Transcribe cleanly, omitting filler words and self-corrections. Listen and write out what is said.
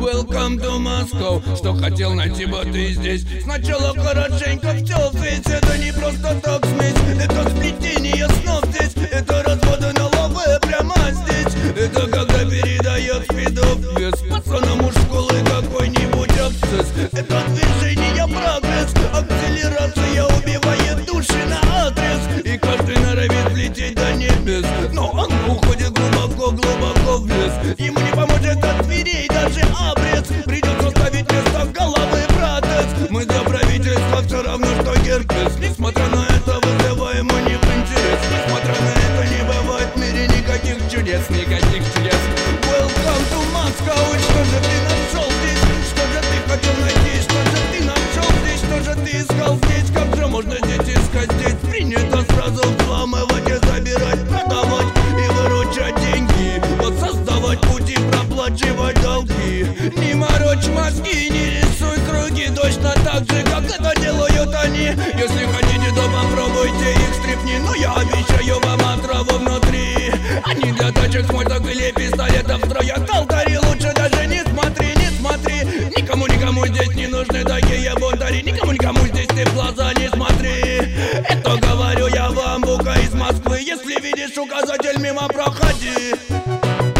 Welcome to Moscow. Что хотел найти бы ты здесь? Сначала хорошенько все здесь. Это не просто так смесь, это сплетение снов здесь. Это разводы на лаве прямо здесь. Это когда передает спидов вес пацанам у школы какой-нибудь абсцесс. Это движение прогресс, акселерация убивает души на адрес. И каждый норовит влететь до небес, но он уходит глубоко в лес. Ему не поможет от дверей даже обрез. Придется ставить место головы протез. Мы для правительства все равно, что герпес. Несмотря на это вызываем у них интерес. Несмотря на это не бывает в мире никаких чудес. Никаких чудес. Welcome to Moscow. И что же ты нашел здесь? Что же ты хотел найти? Что же ты нашел здесь? Что же ты искал здесь? Как же можно здесь искать здесь? Принято сразу взламывать и забирать, продавать и выручать деньги. Воссоздавать пути, проплачивать долги. Не морочь мозги, не рисуй круги. Точно так же, как это делают они. Если хотите, то попробуйте их стрипни. Но я обещаю вам отраву внутри. Они для тачек с мольток или пистолетов строят алтари. Лучше даже не смотри, не смотри. Никому здесь не нужны такие бунтари. Никому здесь ты в глаза не смотри. Это говорю я вам, бука из Москвы. Если видишь указатель, мимо проходи.